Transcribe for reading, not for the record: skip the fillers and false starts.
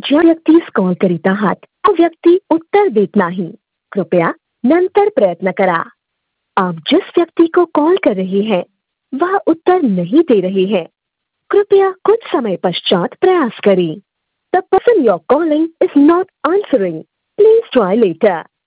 ज्या व्यक्तीस कॉल करीत आहात तो व्यक्ती उत्तर देत नाही, कृपया नंतर प्रयत्न करा। आप जिस व्यक्ति को कॉल कर रहे हैं वह उत्तर नहीं दे रहे हैं, कृपया कुछ समय पश्चात प्रयास करें। The person you're calling is not answering. Please try later.